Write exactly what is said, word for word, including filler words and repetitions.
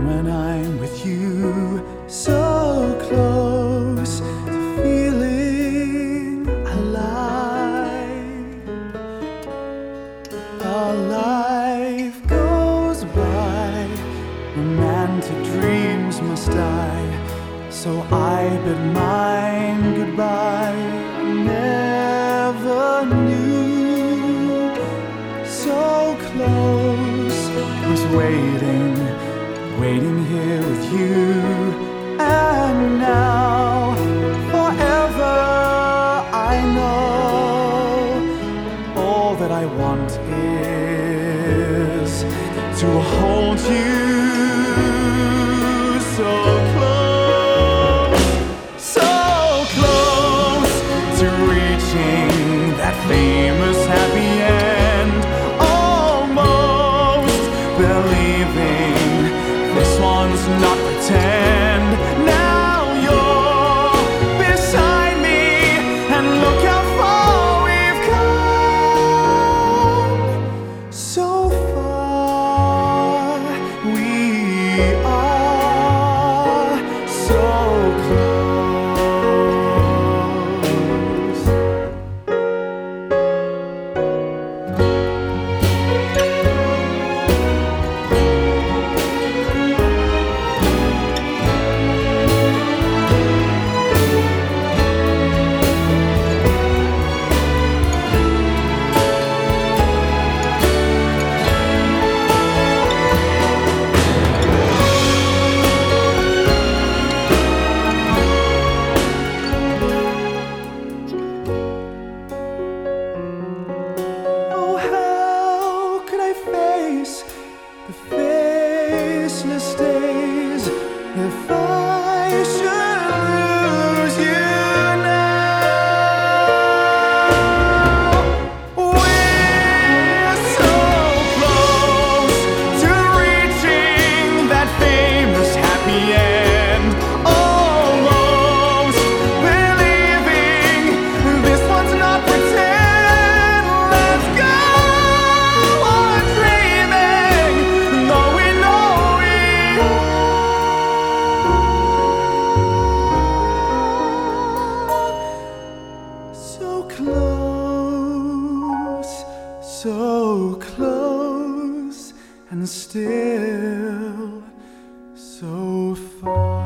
when I'm with you, so close to feeling alive. Our life goes by, romantic dreams must die, so I bid mine goodbye. I never knew, so close, was waiting, waiting here with you. And now, forever, I know all that I want is to hold you so close, so close to reaching that famous happy end. Almost believing this one's not pretend. Now you're beside me, and look how far we've come. So far we are so close. The faceless days, if I should lose you now. We're so close to reaching that famous happy end. Almost believing this one's not pretend. Let's go on dreaming, though we know we are so close, so close, and still so far.